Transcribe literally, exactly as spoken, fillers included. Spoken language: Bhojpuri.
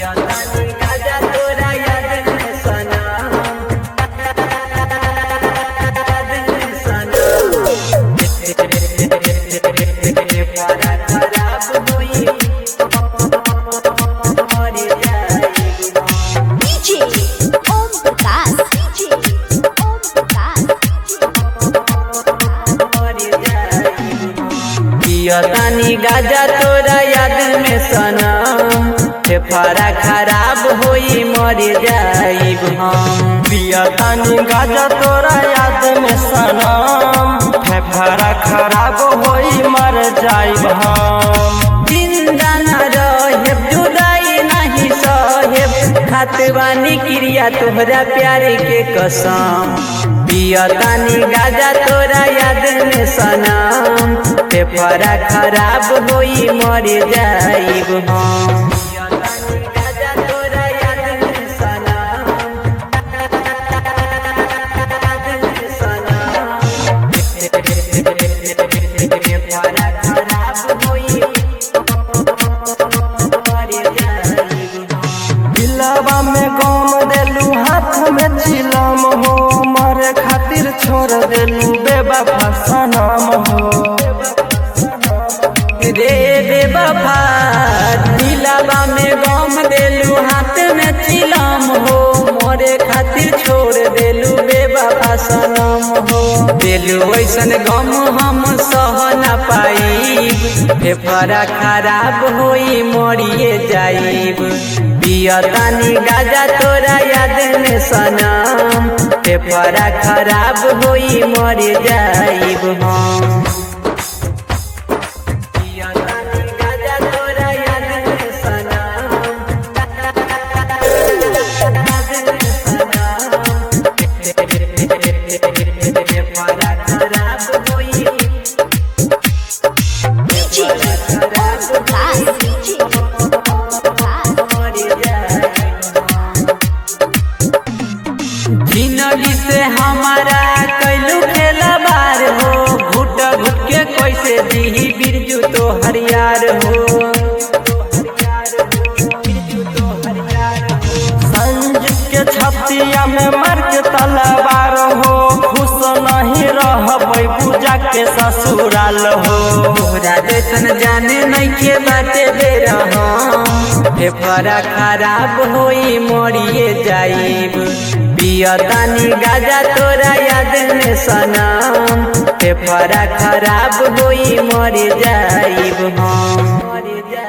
पियतानी गाजा तोरा याद में सनम, फेफड़ा खराब होई मर जाइब हम। पियतानी गाजा तोरा याद में सनम, फेफड़ा खराब होई मर जाइब हम। जिंदा न रहेब जुदाई नहीं सहेब, खात बानी क्रिया तोहरा प्यारे के कसम। पियतानी गाजा तोरा याद में सनम, फेफड़ा खराब होई मर जाइब हम। दिलवा में गम देलू हाथ में चिलम हो, मरे खातिर छोड़ देलू बेवफा सनम हो। रे बेवफा दिलवा में गम देलू हाथ में चिलम हो, मोरे खातिर छोड़ देलू बेवफा सनम हो। देलू ऐसन गम हम सह न पाइब, फेफड़ा खराब होई मरिए जाइब। पियतानी गाजा तोरा याद में सनम, फेफड़ा खराब होई मर जाइब हम। जिंदगी से हमारा कैलू खेला बार हो, घुट घुट के कैसे जी बिरजू तो हरियार हो। संजीव के छतिया में मार के तलवार हो, खुश नहीं रहबै पूजा के ससुराल हो। तोहरा जैसन जाने नहीं के बाटे दे रहा, फेफड़ा खराब होई मरिए जाइब। पियतानी गाजा तोरा याद में सनम, फेफड़ा खराब होई मर जाइब हम।